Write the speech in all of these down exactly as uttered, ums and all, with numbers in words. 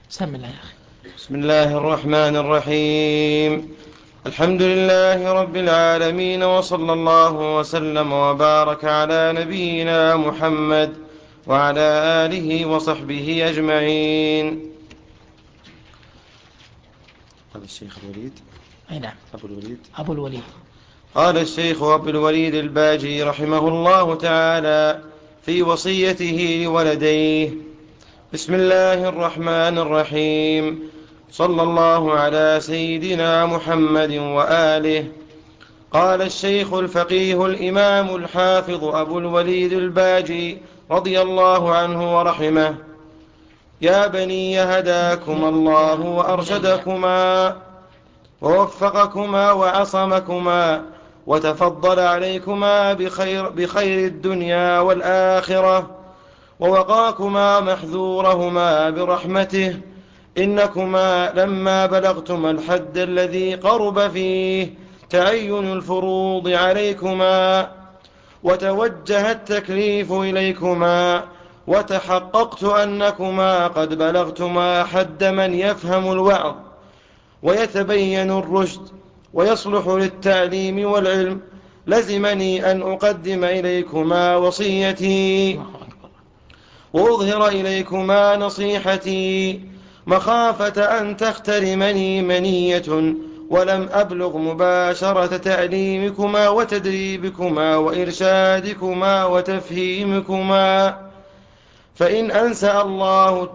بسم الله يا أخي. بسم الله الرحمن الرحيم. الحمد لله رب العالمين، وصلى الله وسلم وبارك على نبينا محمد وعلى آله وصحبه أجمعين. قال الشيخ الوليد أي نعم، أبو الوليد أبو الوليد قال الشيخ أبو الوليد الباجي رحمه الله تعالى في وصيته لولديه: بسم الله الرحمن الرحيم. صلى الله على سيدنا محمد وآله. قال الشيخ الفقيه الإمام الحافظ أبو الوليد الباجي رضي الله عنه ورحمه: يا بني هداكم الله وأرشدكما ووفقكما وعصمكما وتفضل عليكما بخير, بخير الدنيا والآخرة، ووقاكما محذورهما برحمته، إنكما لما بلغتما الحد الذي قرب فيه تعين الفروض عليكما وتوجه التكليف إليكما، وتحققت أنكما قد بلغتما حد من يفهم الوعظ ويتبين الرشد ويصلح للتعليم والعلم، لزمني أن أقدم إليكما وصيتي وأظهر إليكما نصيحتي، مخافة أن تخترمني منية ولم أبلغ مباشرة تعليمكما وتدريبكما وإرشادكما وتفهيمكما. فإن أنسأ الله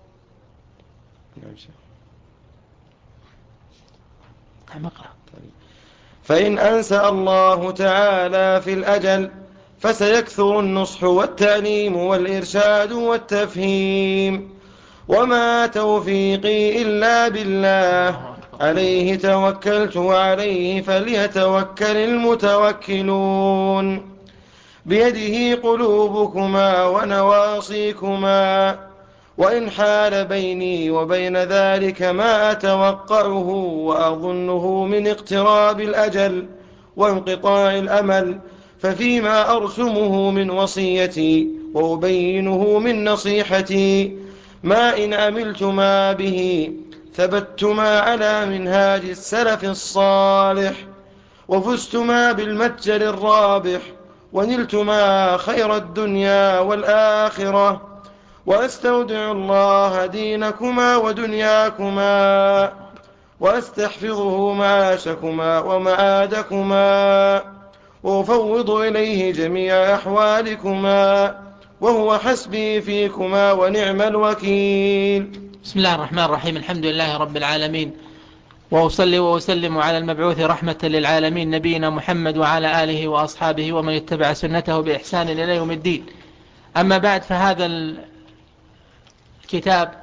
فإن أنسأ الله تعالى في الأجل فسيكثر النصح والتعليم والإرشاد والتفهيم، وما توفيقي إلا بالله، عليه توكلت وعليه فليتوكل المتوكلون. بيده قلوبكما ونواصيكما، وإن حال بيني وبين ذلك ما أتوقعه وأظنه من اقتراب الأجل وانقطاع الأمل، ففيما أرسمه من وصيتي وأبينه من نصيحتي، ما إن عملتما به ثبتما على منهاج السلف الصالح، وفزتما بالمتجر الرابح، ونلتما خير الدنيا والآخرة. وأستودع الله دينكما ودنياكما، وأستحفظه معاشكما ومعادكما، وأفوض إليه جميع أحوالكما، وهو حسبي فيكما ونعم الوكيل. بسم الله الرحمن الرحيم. الحمد لله رب العالمين، وأصلي وأسلم على المبعوث رحمة للعالمين نبينا محمد وعلى آله وأصحابه ومن اتبع سنته بإحسان إلى يوم الدين. أما بعد، فهذا الكتاب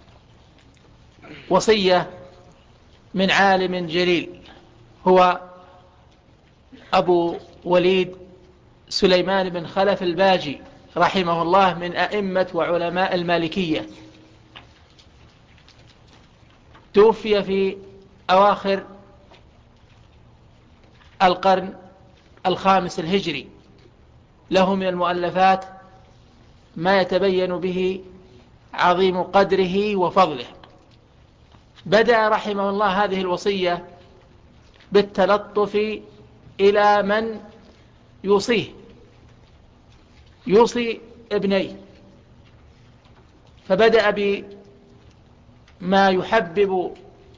وصية من عالم جليل هو أبو وليد سليمان بن خلف الباجي رحمه الله، من أئمة وعلماء المالكية. توفي في أواخر القرن الخامس الهجري. له من المؤلفات ما يتبين به عظيم قدره وفضله. بدأ رحمه الله هذه الوصية بالتلطف إلى من يوصيه، يوصي ابنيه، فبدأ بما يحبب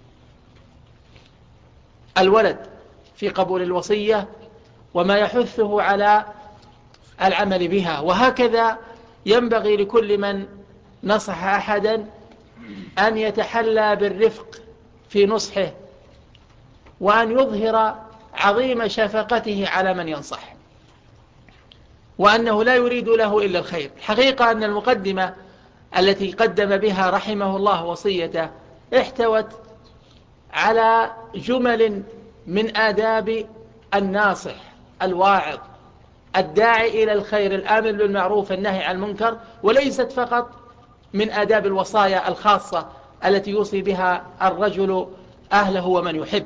الولد في قبول الوصية وما يحثه على العمل بها. وهكذا ينبغي لكل من نصح أحدا أن يتحلى بالرفق في نصحه، وأن يظهر عظيم شفقته على من ينصح، وأنه لا يريد له إلا الخير. حقيقة أن المقدمة التي قدم بها رحمه الله وصيته احتوت على جمل من آداب الناصح الواعظ الداعي إلى الخير الآمر بالمعروف النهي عن المنكر، وليست فقط من آداب الوصايا الخاصة التي يوصي بها الرجل أهله ومن يحب،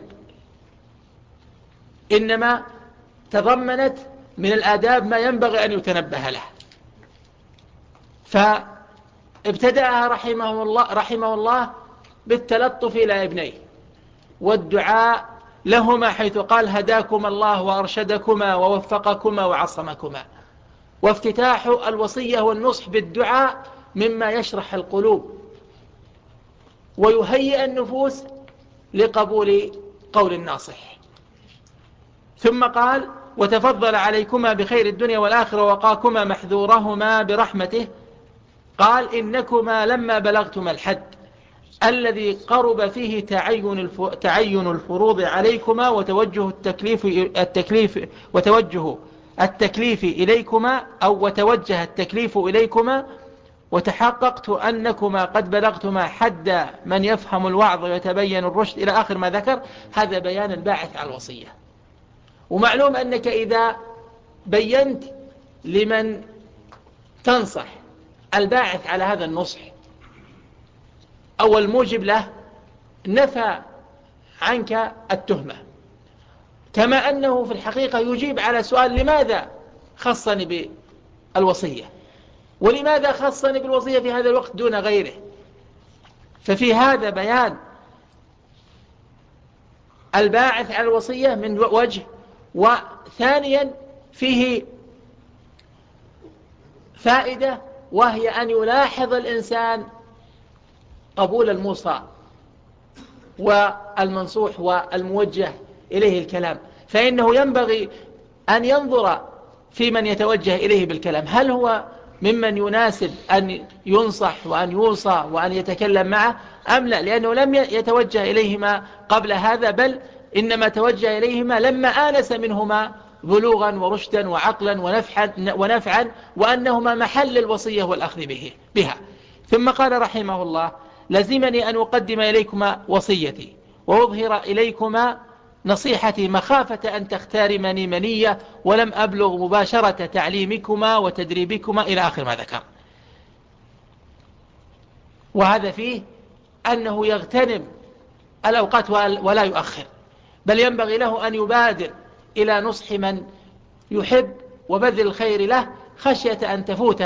إنما تضمنت من الآداب ما ينبغي أن يتنبه له. ابتدأها رحمه الله, رحمه الله بالتلطف إلى ابنيه والدعاء لهما، حيث قال هداكما الله وأرشدكما ووفقكما وعصمكما. وافتتاح الوصية والنصح بالدعاء مما يشرح القلوب ويهيئ النفوس لقبول قول الناصح. ثم قال وتفضل عليكما بخير الدنيا والآخرة ووقاكما محذورهما برحمته. قال إنكما لما بلغتما الحد الذي قرب فيه تعين تعين الفروض عليكما وتوجه التكليف التكليف وتوجه التكليف إليكما أو وتوجه التكليف إليكما، وتحققت أنكما قد بلغتما حد من يفهم الوعظ ويتبين الرشد إلى آخر ما ذكر. هذا بيان الباعث على الوصية. ومعلوم أنك إذا بينت لمن تنصح الباعث على هذا النصح أو الموجب له نفى عنك التهمة، كما أنه في الحقيقة يجيب على سؤال لماذا خصني بالوصية ولماذا خصني بالوصية في هذا الوقت دون غيره. ففي هذا بيان الباعث على الوصية من وجه، وثانيا فيه فائدة وهي أن يلاحظ الإنسان قبول الموصى والمنصوح والموجه إليه الكلام، فإنه ينبغي أن ينظر في من يتوجه إليه بالكلام هل هو ممن يناسب أن ينصح وأن يوصى وأن يتكلم معه أم لا، لأنه لم يتوجه إليهما قبل هذا، بل إنما توجه إليهما لما آنس منهما بلوغا ورشدا وعقلا ونفعا, ونفعا وأنهما محل الوصية والأخذ به بها. ثم قال رحمه الله لزمني أن أقدم إليكما وصيتي وأظهر إليكما نصيحتي مخافة أن تختارمني منية ولم أبلغ مباشرة تعليمكما وتدريبكما إلى آخر ما ذكر. وهذا فيه أنه يغتنم الأوقات ولا يؤخر، بل ينبغي له أن يبادر إلى نصح من يحب وبذل الخير له خشية أن تفوت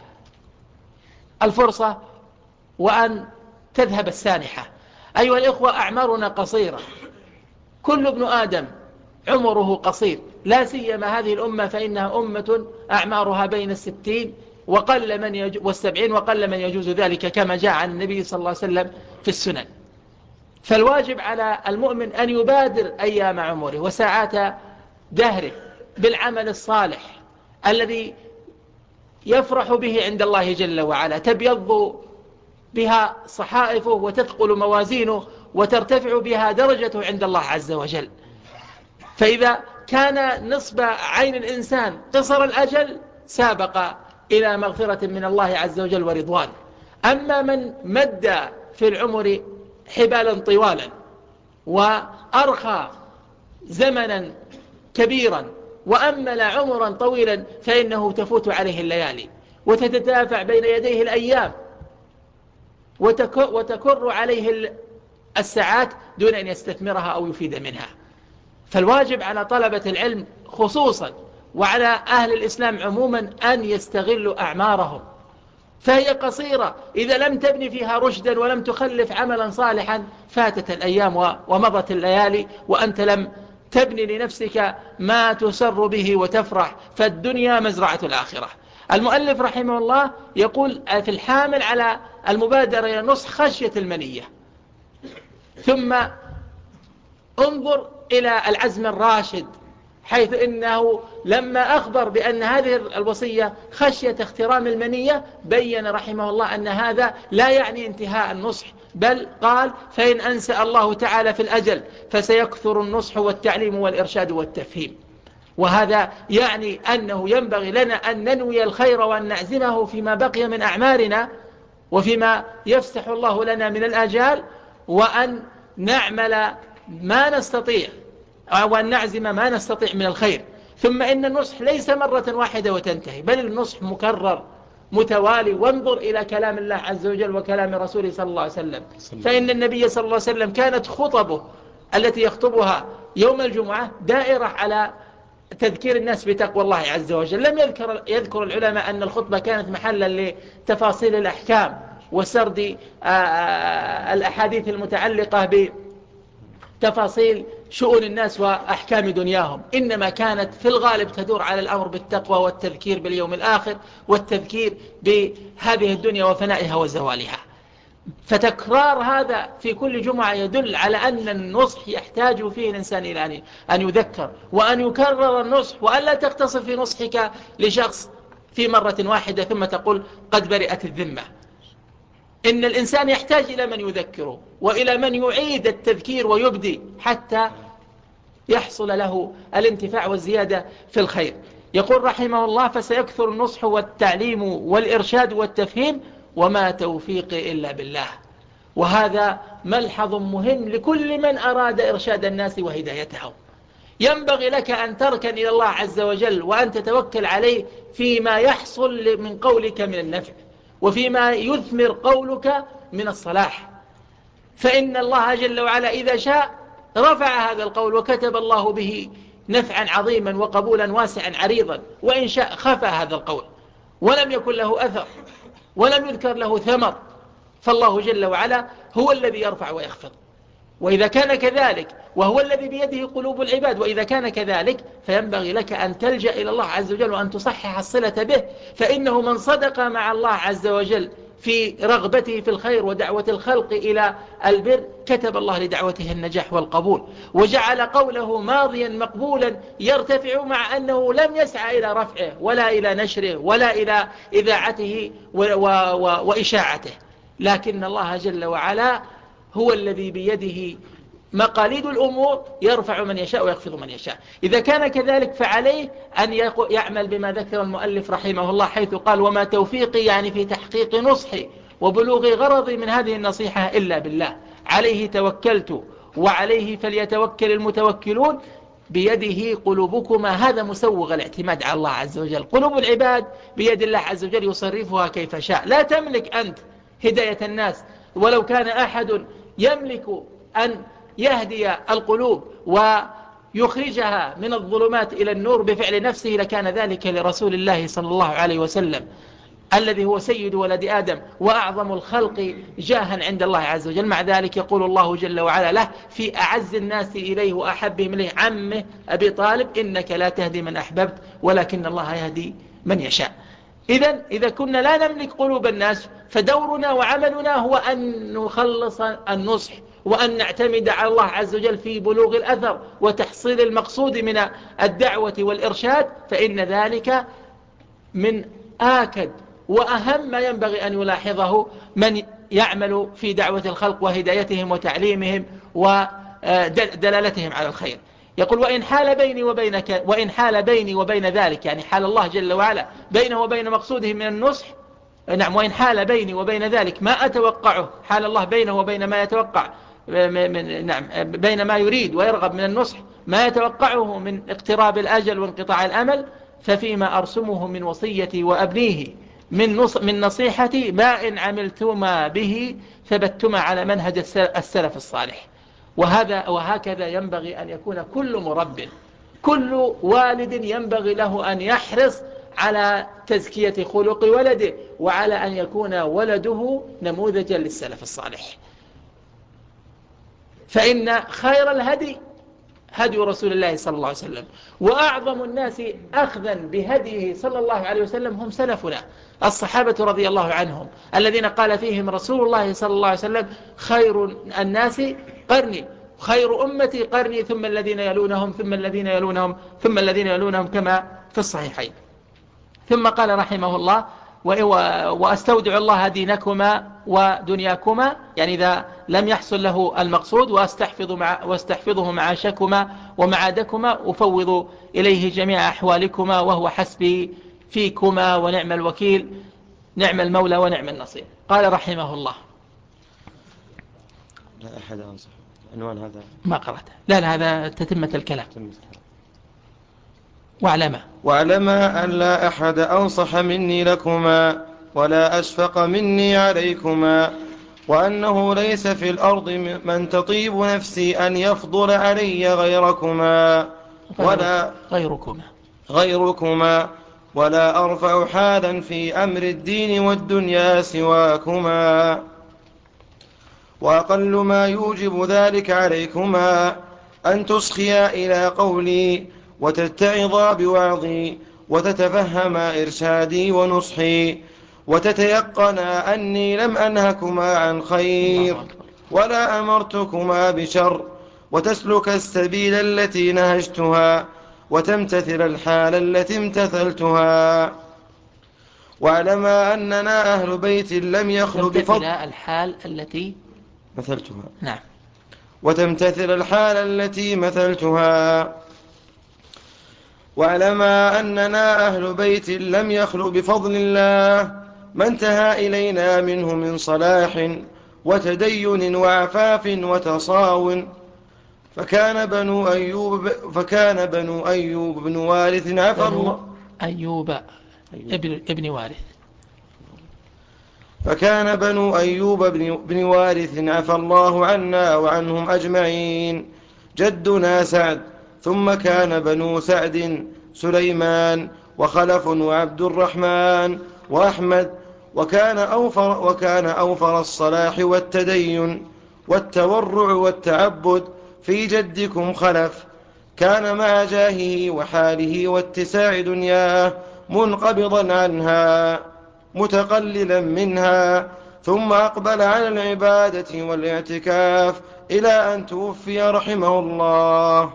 الفرصة وأن تذهب السانحة. أيها الإخوة أعمارنا قصيرة، كل ابن آدم عمره قصير، لا سيما هذه الأمة فإنها أمة أعمارها بين الستين وقل من يج... والسبعين وقل من يجوز ذلك كما جاء عن النبي صلى الله عليه وسلم في السنن. فالواجب على المؤمن أن يبادر أيام عمره وساعات دهره بالعمل الصالح الذي يفرح به عند الله جل وعلا، تبيض بها صحائفه وتثقل موازينه وترتفع بها درجته عند الله عز وجل. فإذا كان نصب عين الإنسان قصر الأجل سابق إلى مغفرة من الله عز وجل ورضوان. أما من مد في العمر حبالا طوالا وأرخى زمنا كبيرا وأمل عمرا طويلا فإنه تفوت عليه الليالي وتتدافع بين يديه الأيام وتكر عليه الساعات دون أن يستثمرها أو يفيد منها. فالواجب على طلبة العلم خصوصا وعلى أهل الإسلام عموما أن يستغلوا أعمارهم، فهي قصيرة، إذا لم تبني فيها رشدا ولم تخلف عملا صالحا فاتت الأيام ومضت الليالي وأنت لم تبني لنفسك ما تسر به وتفرح، فالدنيا مزرعة الآخرة. المؤلف رحمه الله يقول في الحامل على المبادرة إلى النصح خشية المنية. ثم انظر إلى العزم الراشد، حيث إنه لما أخبر بأن هذه الوصية خشية اخترام المنية بين رحمه الله أن هذا لا يعني انتهاء النصح، بل قال فإن أنسأ الله تعالى في الأجل فسيكثر النصح والتعليم والإرشاد والتفهيم. وهذا يعني أنه ينبغي لنا أن ننوي الخير وأن نعزمه فيما بقي من أعمارنا وفيما يفسح الله لنا من الآجال، وأن نعمل ما نستطيع وأن نعزم ما نستطيع من الخير. ثم إن النصح ليس مرة واحدة وتنتهي، بل النصح مكرر متوالي. وانظر إلى كلام الله عز وجل وكلام رسوله صلى الله عليه وسلم، فإن النبي صلى الله عليه وسلم كانت خطبه التي يخطبها يوم الجمعة دائرة على تذكير الناس بتقوى الله عز وجل. لم يذكر, يذكر العلماء أن الخطبة كانت محلا لتفاصيل الأحكام وسرد الأحاديث المتعلقة بتفاصيل شؤون الناس وأحكام دنياهم، إنما كانت في الغالب تدور على الأمر بالتقوى والتذكير باليوم الآخر والتذكير بهذه الدنيا وفنائها وزوالها. فتكرار هذا في كل جمعة يدل على أن النصح يحتاج فيه الإنسان إلى أن يذكر وأن يكرر النصح، وأن لا تقتصر في نصحك لشخص في مرة واحدة ثم تقول قد برئت الذمة. إن الإنسان يحتاج إلى من يذكره وإلى من يعيد التذكير ويبدي حتى يحصل له الانتفاع والزيادة في الخير. يقول رحمه الله: فسيكثر النصح والتعليم والإرشاد والتفهيم وما توفيقي إلا بالله. وهذا ملحظ مهم لكل من أراد إرشاد الناس وهدايتهم. ينبغي لك أن تركن إلى الله عز وجل وأن تتوكل عليه فيما يحصل من قولك من النفع وفيما يثمر قولك من الصلاح، فإن الله جل وعلا إذا شاء رفع هذا القول وكتب الله به نفعا عظيما وقبولا واسعا عريضا، وإن شاء خفى هذا القول ولم يكن له أثر ولم يذكر له ثمر، فالله جل وعلا هو الذي يرفع ويخفض. وإذا كان كذلك وهو الذي بيده قلوب العباد، وإذا كان كذلك فينبغي لك أن تلجأ إلى الله عز وجل وأن تصحح الصلة به، فإنه من صدق مع الله عز وجل في رغبته في الخير ودعوة الخلق إلى البر كتب الله لدعوته النجاح والقبول، وجعل قوله ماضيا مقبولا يرتفع مع أنه لم يسعى إلى رفعه ولا إلى نشره ولا إلى إذاعته وإشاعته، لكن الله جل وعلا هو الذي بيده مقاليد الأمور يرفع من يشاء ويخفض من يشاء. إذا كان كذلك فعليه أن يعمل بما ذكر المؤلف رحمه الله حيث قال: وما توفيقي يعني في تحقيق نصحي وبلوغ غرضي من هذه النصيحة إلا بالله، عليه توكلت وعليه فليتوكل المتوكلون، بيده قلوبكما. هذا مسوغ الاعتماد على الله عز وجل. قلوب العباد بيد الله عز وجل يصرفها كيف شاء. لا تملك أنت هداية الناس، ولو كان أحد يملك أن يهدي القلوب ويخرجها من الظلمات إلى النور بفعل نفسه لكان ذلك لرسول الله صلى الله عليه وسلم الذي هو سيد ولد آدم وأعظم الخلق جاها عند الله عز وجل. مع ذلك يقول الله جل وعلا له في أعز الناس إليه وأحبهم إليه عمه أبي طالب: إنك لا تهدي من أحببت ولكن الله يهدي من يشاء. إذن إذا كنا لا نملك قلوب الناس فدورنا وعملنا هو أن نخلص النصح وأن نعتمد على الله عز وجل في بلوغ الأثر وتحصيل المقصود من الدعوة والإرشاد، فإن ذلك من آكد وأهم ما ينبغي أن يلاحظه من يعمل في دعوة الخلق وهدايتهم وتعليمهم ودلالتهم على الخير. يقول: وإن حال بيني وبينك وإن حال بيني وبين ذلك، يعني حال الله جل وعلا بينه وبين مقصوده من النصح. نعم، وإن حال بيني وبين ذلك ما أتوقعه، حال الله بينه وبين ما يتوقع من نعم بين ما يريد ويرغب من النصح ما يتوقعه من اقتراب الأجل وانقطاع الأمل، ففيما أرسمه من وصيتي وأبنيه من نص من نصيحتي ما إن عملتما به ثبتما على منهج السلف الصالح. وهذا وهكذا ينبغي أن يكون كل مرب، كل والد ينبغي له أن يحرص على تزكية خلق ولده وعلى أن يكون ولده نموذجا للسلف الصالح. فإن خير الهدي هدي رسول الله صلى الله عليه وسلم، وأعظم الناس أخذا بهديه صلى الله عليه وسلم هم سلفنا الصحابة رضي الله عنهم، الذين قال فيهم رسول الله صلى الله عليه وسلم: خير الناس قرني، خير أمتي قرني، ثم الذين يلونهم ثم الذين يلونهم ثم الذين يلونهم، كما في الصحيحين. ثم قال رحمه الله: وأستودع الله دينكما ودنياكما، يعني إذا لم يحصل له المقصود، وأستحفظ مع واستحفظه معاشكما ومعادكما، أفوض إليه جميع أحوالكما وهو حسبي فيكما ونعم الوكيل، نعم المولى ونعم النصير. قال رحمه الله: لا أحد أنصح. عنوان هذا ما قرأته. لا لا هذا تتمة الكلام. واعلما واعلما أن لا أحد أنصح مني لكما ولا أشفق مني عليكما، وأنه ليس في الأرض من تطيب نفسي أن يفضل علي غيركما، ولا غيركما غيركما ولا أرفع حالا في أمر الدين والدنيا سواكما. وأقل ما يوجب ذلك عليكما أن تصخيا إلى قولي وتتعظا بوعظي وتتفهما إرشادي ونصحي وتتيقنا أني لم أنهكما عن خير ولا أمرتكما بشر وتسلك السبيل التي نهجتها وتمتثل الحال التي امتثلتها. واعلما أننا أهل بيت لم يخلو بفضل الحال التي مثلتها نعم وتمتثل الحال التي مثلتها. واعلما أننا أهل بيت لم يخلو بفضل الله ما انتهى إلينا منه من صلاح وتدين وعفاف وتصاون. فكان بنو أيوب فكان بنو أيوب بن وارث عفى الله أيوب ابن, ابن وارث فكان بنو أيوب بن وارث عفى الله عنا وعنهم أجمعين جدنا سعد. ثم كان بنو سعد سليمان وخلف وعبد الرحمن وأحمد. وكان أوفر, وكان أوفر الصلاح والتدين والتورع والتعبد في جدكم خلف. كان مع جاهه وحاله واتساع دنياه منقبضا عنها متقللا منها ثم أقبل على العبادة والاعتكاف إلى أن توفي رحمه الله.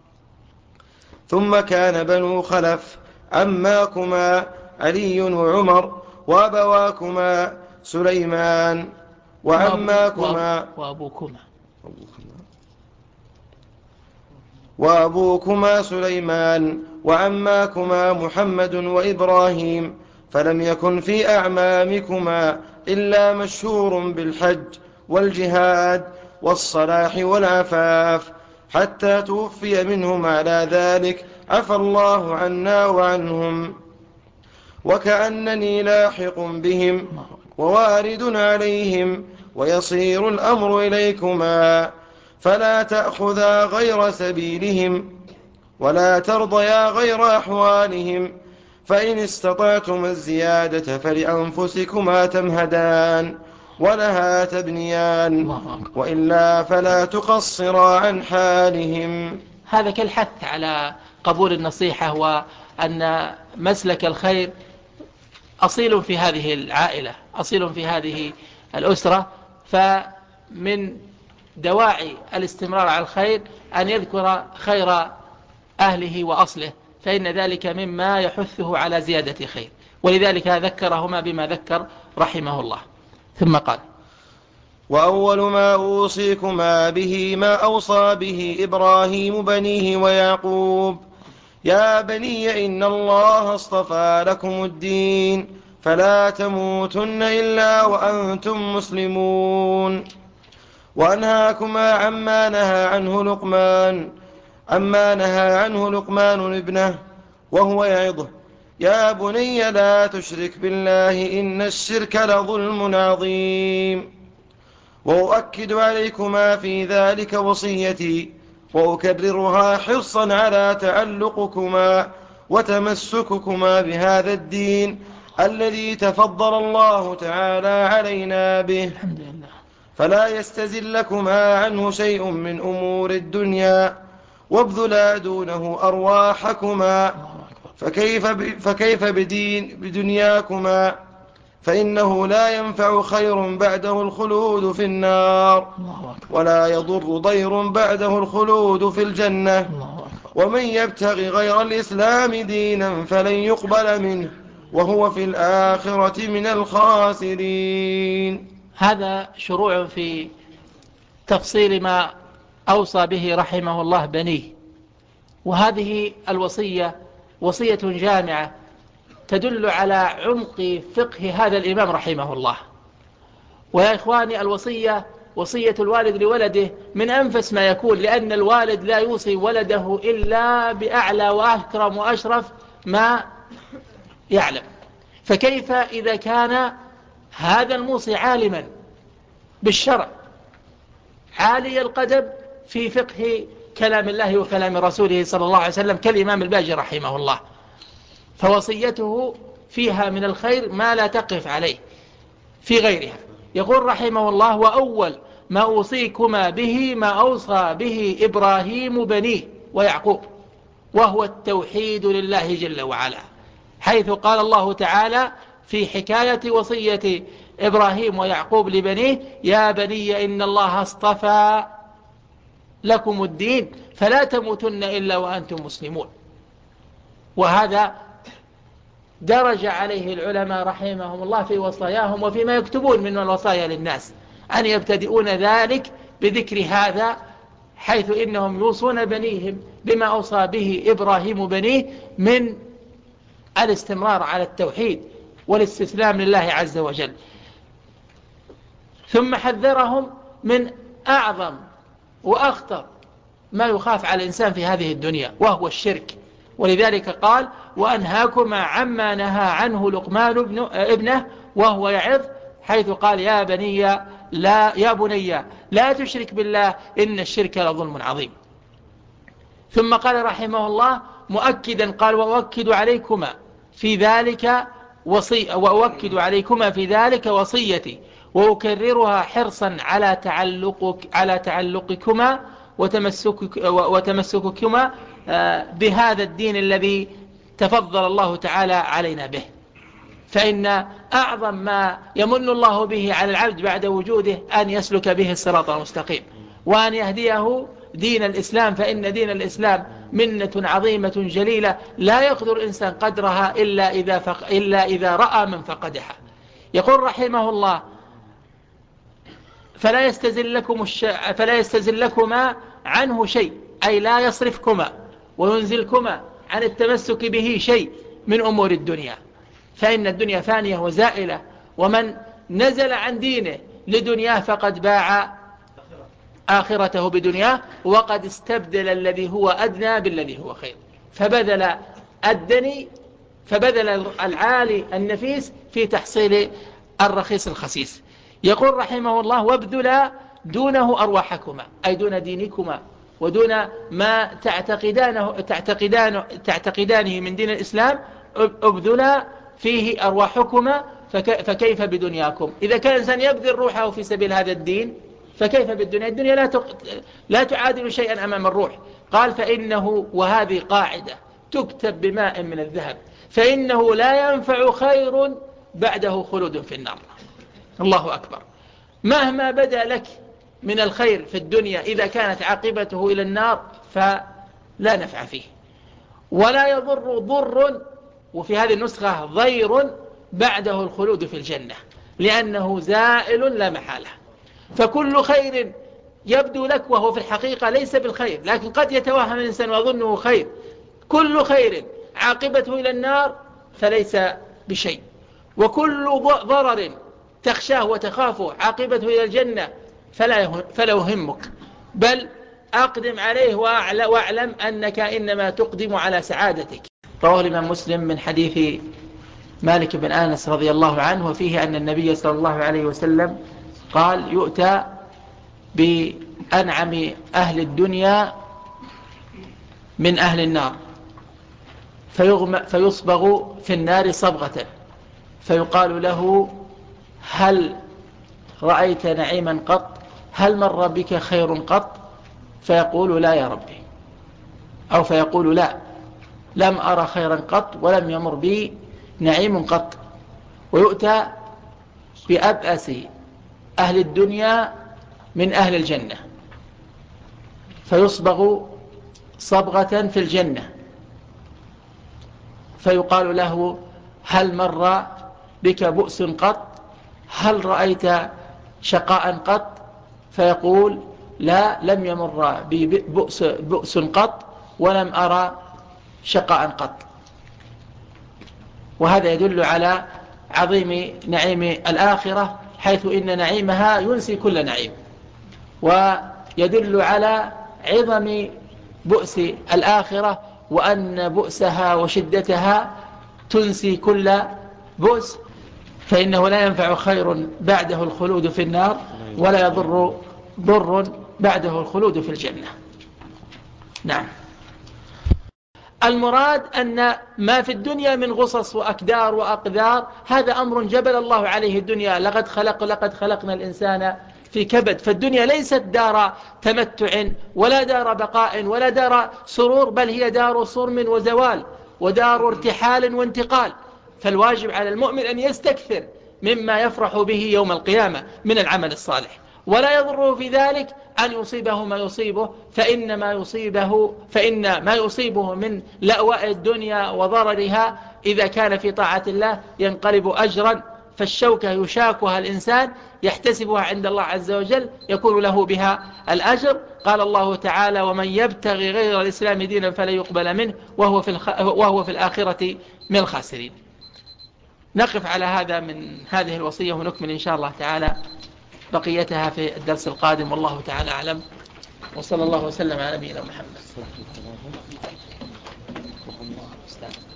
ثم كان بنو خلف عماكما علي وعمر وأبواكما سليمان وعماكما وأبوكما وأبوكما سليمان وعماكما محمد وإبراهيم. فلم يكن في أعمامكما إلا مشهور بالحج والجهاد والصلاح والعفاف حتى توفي منهم على ذلك عفى الله عنا وعنهم. وكأنني لاحق بهم ووارد عليهم ويصير الأمر إليكما فلا تأخذا غير سبيلهم ولا ترضيا غير أحوالهم. فإن استطعتم الزيادة فلأنفسكما تمهدان ولها تبنيان وإلا فلا تقصرا عن حالهم. هذا كالحث على قبول النصيحة وأن مسلك الخير أصيل في هذه العائلة أصيل في هذه الأسرة. فمن دواعي الاستمرار على الخير أن يذكر خير أهله وأصله فإن ذلك مما يحثه على زيادة خير. ولذلك ذكرهما بما ذكر رحمه الله. ثم قال وأول ما أوصيكما به ما أوصى به إبراهيم بنيه ويعقوب يا بني إن الله اصطفى لكم الدين فلا تموتن إلا وأنتم مسلمون. وأنهاكما عما نهى عنه لقمان عما نهى عنه لقمان ابنه وهو يعظه يا بني لا تشرك بالله إن الشرك لظلم عظيم. وأؤكد عليكما في ذلك وصيتي وأكررها حرصا على تعلقكما وتمسككما بهذا الدين الذي تفضل الله تعالى علينا به. فلا يستزلكما عنه شيء من أمور الدنيا وابذلا دونه أرواحكما. فكيف, فكيف بدين بدنياكما فإنه لا ينفع خير بعده الخلود في النار ولا يضر ضير بعده الخلود في الجنة. ومن يبتغي غير الإسلام دينا فلن يقبل منه وهو في الآخرة من الخاسرين. هذا شروع في تفصيل ما أوصى به رحمه الله بنيه. وهذه الوصية وصية جامعة تدل على عمق فقه هذا الإمام رحمه الله. ويا إخواني الوصية وصية الوالد لولده من أنفس ما يكون لأن الوالد لا يوصي ولده إلا بأعلى وأكرم وأشرف ما يعلم. فكيف إذا كان هذا الموصي عالما بالشرع عالي القدم في فقه كلام الله وكلام رسوله صلى الله عليه وسلم كالإمام الباجي رحمه الله. فوصيته فيها من الخير ما لا تقف عليه في غيرها. يقول رحمه الله: وأول ما أوصيكما به ما أوصى به إبراهيم بنيه ويعقوب، وهو التوحيد لله جل وعلا، حيث قال الله تعالى في حكاية وصية إبراهيم ويعقوب لبنيه: يا بني إن الله اصطفى لكم الدين فلا تموتن إلا وأنتم مسلمون. وهذا درج عليه العلماء رحمهم الله في وصاياهم وفيما يكتبون من الوصايا للناس، أن يبتدئون ذلك بذكر هذا، حيث إنهم يوصون بنيهم بما أوصى به إبراهيم بنيه من الاستمرار على التوحيد والاستسلام لله عز وجل. ثم حذرهم من أعظم وأخطر ما يخاف على الإنسان في هذه الدنيا، وهو الشرك. ولذلك قال: وأنهاكما عما نهى عنه لقمان ابنه وهو يعظ، حيث قال: يا بني لا يا بني لا تشرك بالله إن الشرك لظلم عظيم. ثم قال رحمه الله مؤكدا، قال: وأؤكد عليكما في ذلك وصي وأؤكد عليكما في ذلك وصيتي، وأكررها حرصا على تعلقك على تعلقكما وتمسكك وتمسككما بهذا الدين الذي تفضل الله تعالى علينا به. فإن أعظم ما يمن الله به على العبد بعد وجوده أن يسلك به الصراط المستقيم، وأن يهديه دين الإسلام، فإن دين الإسلام منة عظيمة جليلة لا يقدر الإنسان قدرها إلا إذا, فق... إلا إذا رأى من فقدها. يقول رحمه الله: فلا يستزلكم الش... فلا يستزلكما عنه شيء، أي لا يصرفكما وينزلكما عن التمسك به شيء من أمور الدنيا، فإن الدنيا فانية وزائلة، ومن نزل عن دينه لدنياه فقد باع آخرته بدنياه، وقد استبدل الذي هو أدنى بالذي هو خير، فبذل الدني فبذل العالي النفيس في تحصيل الرخيص الخسيس. يقول رحمه الله: وابذلا دونه أرواحكما، أي دون دينكما ودون ما تعتقدانه تعتقدانه تعتقدانه من دين الإسلام، ابذلا فيه أرواحكما، فكيف بدنياكم؟ إذا كان الإنسان يبذل روحه في سبيل هذا الدين فكيف بالدنيا؟ الدنيا لا لا تعادل شيئا أمام الروح. قال: فإنه، وهذه قاعدة تكتب بماء من الذهب، فإنه لا ينفع خير بعده خلود في النار. الله أكبر. مهما بدا لك من الخير في الدنيا إذا كانت عاقبته إلى النار فلا نفع فيه، ولا يضر ضر، وفي هذه النسخة ضير بعده الخلود في الجنة، لأنه زائل لا محالة. فكل خير يبدو لك وهو في الحقيقة ليس بالخير، لكن قد يتوهم الإنسان ويظنه خير، كل خير عاقبته إلى النار فليس بشيء، وكل ضرر تخشاه وتخافه عاقبته إلى الجنة فلا فلا يهمك، بل أقدم عليه واعلم أنك إنما تقدم على سعادتك. رواه الإمام مسلم من حديث مالك بن أنس رضي الله عنه، وفيه أن النبي صلى الله عليه وسلم قال: يؤتى بأنعم أهل الدنيا من أهل النار فيصبغ في النار صبغة، فيقال له: هل رأيت نعيما قط؟ هل مر بك خير قط؟ فيقول: لا يا ربي، أو فيقول: لا، لم أرى خيرا قط ولم يمر بي نعيم قط. ويؤتى بأبأس أهل الدنيا من أهل الجنة فيصبغ صبغة في الجنة، فيقال له: هل مر بك بؤس قط؟ هل رأيت شقاء قط؟ فيقول: لا، لم يمر بي بؤس, بؤس قط ولم أرى شقاء قط. وهذا يدل على عظيم نعيم الآخرة، حيث إن نعيمها ينسي كل نعيم، ويدل على عظم بؤس الآخرة، وأن بؤسها وشدتها تنسي كل بؤس، فإنه لا ينفع خير بعده الخلود في النار، ولا يضر ضر بعده الخلود في الجنة. نعم. المراد أن ما في الدنيا من غصص وأكدار وأقدار هذا أمر جبل الله عليه الدنيا. لقد خلق لقد خلقنا الإنسان في كبد. فالدنيا ليست دار تمتع ولا دار بقاء ولا دار سرور، بل هي دار صرم وزوال ودار ارتحال وانتقال. فالواجب على المؤمن أن يستكثر مما يفرح به يوم القيامة من العمل الصالح، ولا يضره في ذلك أن يصيبه ما يصيبه، فإن ما يصيبه فإن ما يصيبه من لأواء الدنيا وضررها إذا كان في طاعة الله ينقلب أجرا. فالشوكة يشاكها الإنسان يحتسبها عند الله عز وجل يكون له بها الأجر. قال الله تعالى: ومن يبتغي غير الإسلام دينا فلا يقبل منه وهو في, الخ... وهو في الآخرة من الخاسرين. نقف على هذا من هذه الوصية ونكمل إن شاء الله تعالى بقيتها في الدرس القادم، والله تعالى أعلم، وصلى الله وسلم على نبينا محمد.